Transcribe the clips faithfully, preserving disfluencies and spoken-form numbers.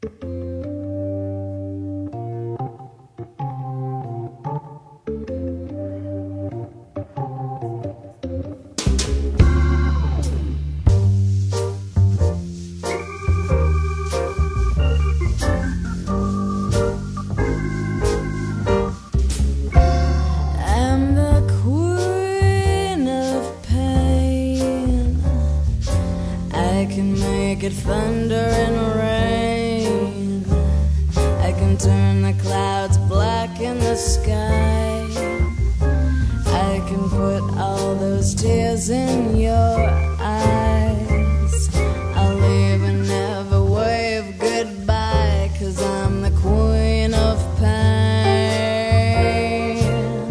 Thunder and rain, I can turn the clouds black in the sky, I can put all those tears in your eyes, I'll even never wave goodbye, 'cause I'm the queen of pain.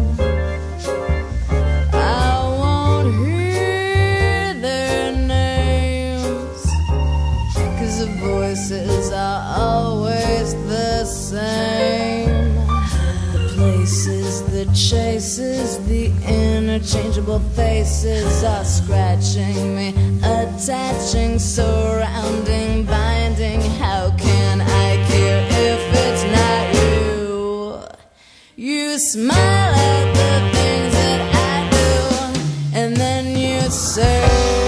I won't hear their names, 'cause the voices are always the same. The places, the chases, the interchangeable faces are scratching me, attaching, surrounding, binding. How can I care if it's not you? You smile at the things that I do, and then you say,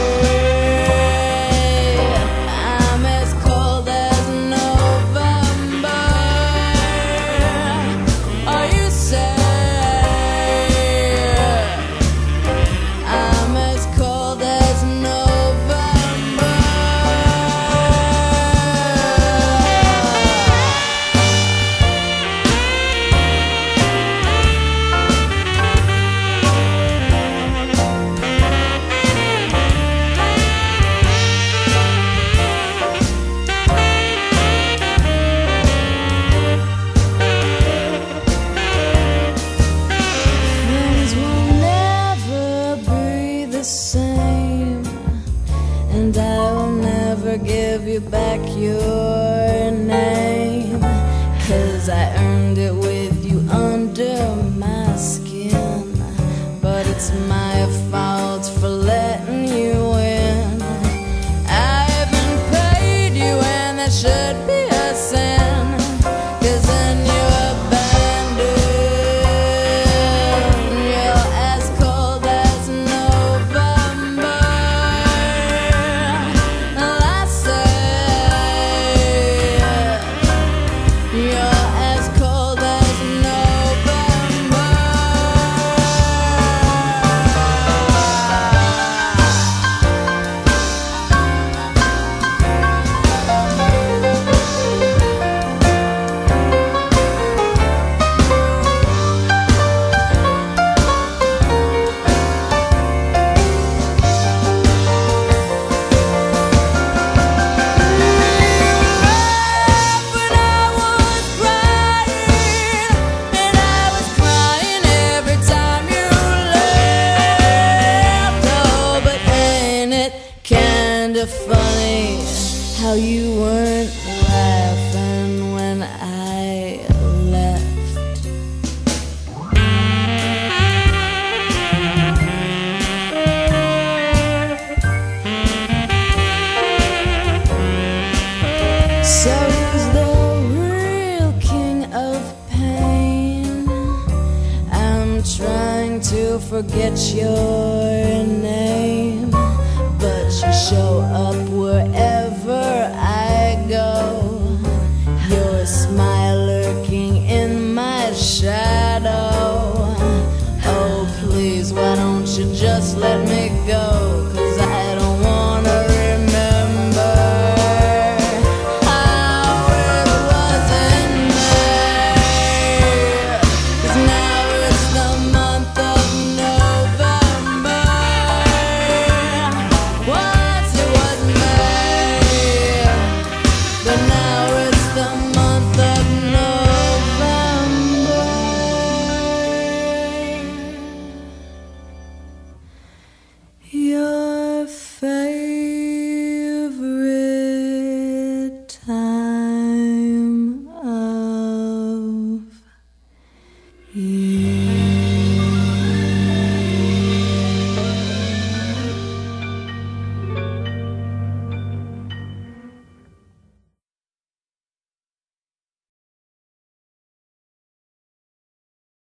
and I will never give you back your name, 'cause I earned it with you under my skin. But it's my fault for letting you in. I haven't paid you, and that should be a sin, 'cause then you abandon. You're as cold as November. I say you're as cold as November. Funny how you weren't laughing when I left. So who's the real king of pain? I'm trying to forget your